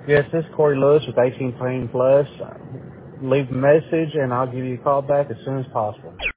Yes, this is Corey Lewis with 18 Plane Plus. Leave a message and I'll give you a call back as soon as possible.